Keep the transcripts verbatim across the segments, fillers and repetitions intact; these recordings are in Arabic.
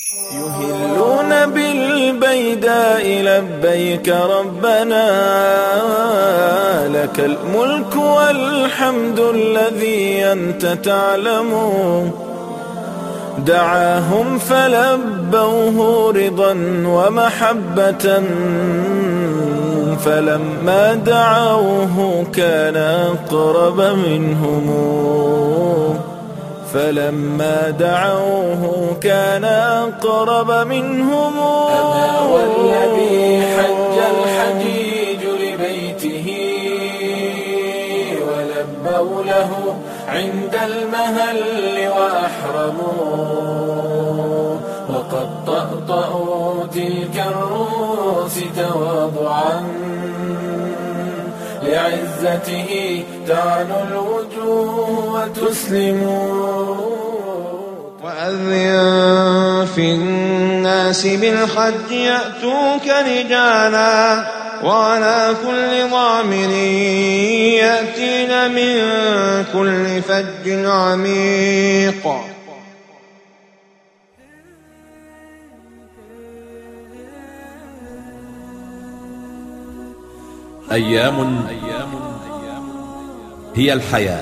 يهلون بالبيداء لبيك ربنا، لك الملك والحمد الذي أنت تعلم. دعاهم فلبوه رضا ومحبة، فلما دعوه كان أقرب منهم. فلما دعوه كان أقرب منهم. أنا والذي حج الحجيج لبيته، ولبوا له عند المهل وأحرموا، وقد طأطأوا تلك الرؤوس تواضعا، لعزته تعنو الوجوه وتسلموا. وأذن في الناس بالحج يأتوك رجالا، وعلى كل ضامر يأتين من كل فج عميق. أيام هي الحياة،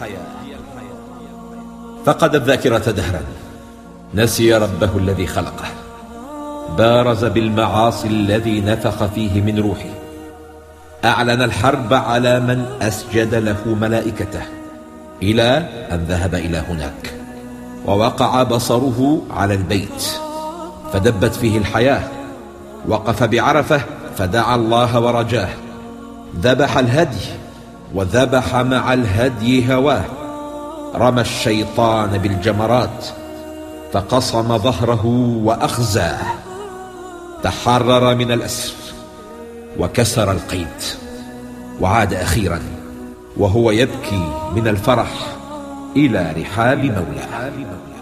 فقد الذاكرة دهرا، نسي ربه الذي خلقه، بارز بالمعاصي الذي نفخ فيه من روحه، أعلن الحرب على من أسجد له ملائكته، إلى أن ذهب إلى هناك ووقع بصره على البيت فدبت فيه الحياة. وقف بعرفة فدعا الله ورجاه، ذبح الهدي وذبح مع الهدي هواه، رمى الشيطان بالجمرات فقصم ظهره وأخزاه، تحرر من الأسر وكسر القيد، وعاد أخيرا وهو يبكي من الفرح إلى رحاب مولاه.